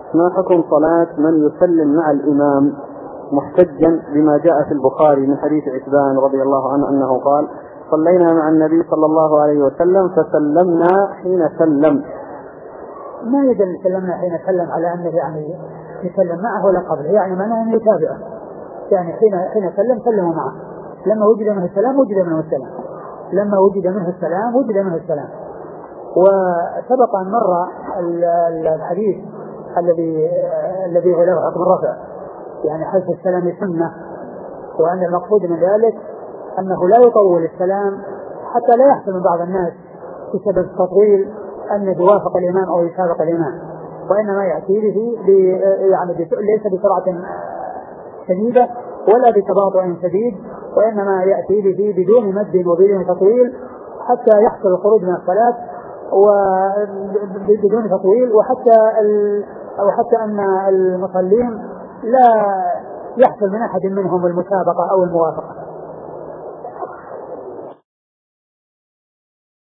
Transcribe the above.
ما حكم صلاة من يسلم مع الإمام محتجا بما جاء في البخاري من حديث عتبان رضي الله عنه أنه قال: صلينا مع النبي صلى الله عليه وسلم فسلمنا حين سلم. ما يدل سلمنا حين سلم على أنه يعني يسلم معه ولا قبله، يعني معناه أنه يتابعه، يعني حين سلم سلموا معه، لما وجد منه السلام وجد منه السلام، لما وجد منه السلام وجد منه السلام. وسبق أن مر الحديث الذي هو له حكم الرفع، يعني حيث السلام سنة، وأن المقصود من ذلك أنه لا يطول السلام حتى لا يحصل من بعض الناس بسبب التطويل أن يوافق الإمام أو يسابق الإمام، وإنما يأتي به يعني ليس بسرعة شديدة ولا بتباطؤ شديد، وإنما يأتي به بدون مد وبدون تطويل حتى يحصل الخروج من الصلاة وبدون تطويل، وحتى أن المصلين لا يحصل من أحد منهم المسابقة أو الموافقة.